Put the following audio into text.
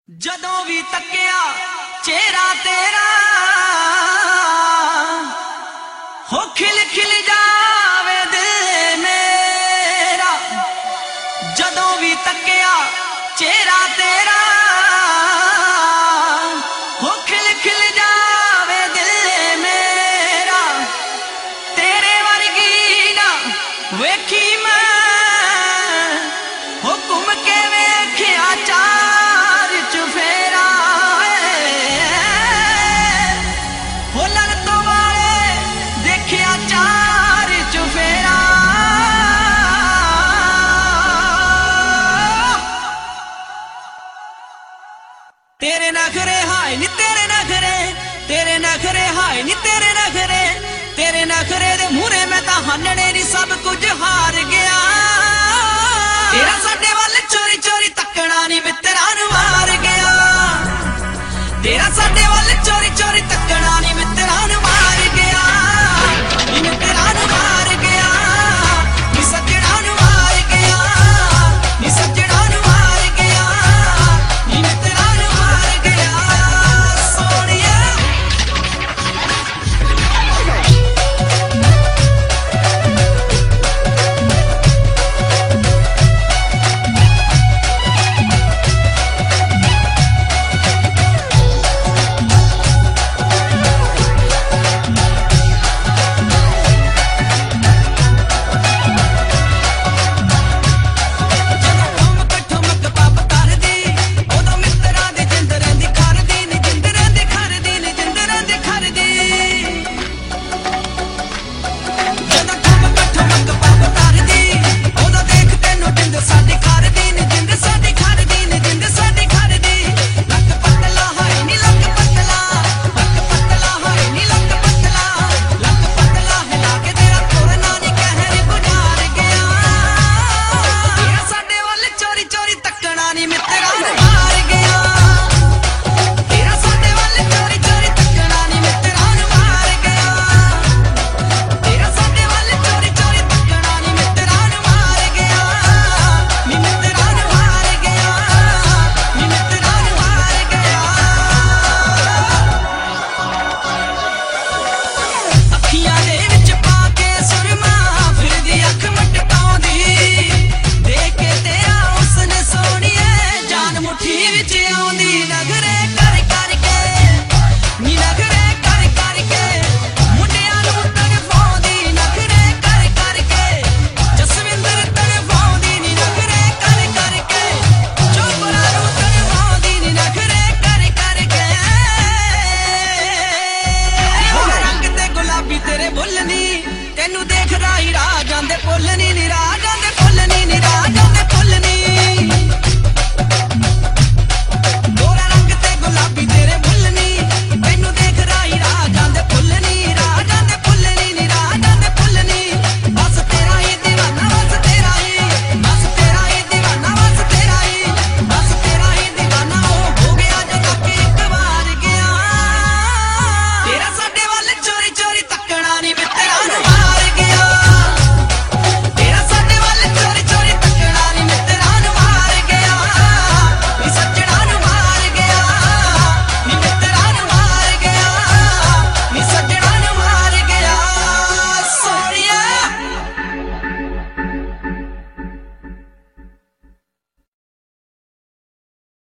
जदों भी तकिया चेहरा तेरा हो खिल खिल जावे दिल मेरा। जदों भी तकिया चेहरा तेरा हो खिल खिल जावे दिल मेरा। तेरे वर्गी ना वेखी मैं हो घूम के वेख्या चार चुफेरा। हो लड़ तो वाले देखिया चार चुफेरा। तेरे नखरे हाय नी तेरे नखरे, तेरे नखरे हाय नी तेरे नखरे। तेरे नखरे दे मूहरे मैं तां हानने नी सब कुछ हार गया। तेरा साडे वाल चोरी चोरी तकना नी मित्रा नूं मार गया। तेरा साडे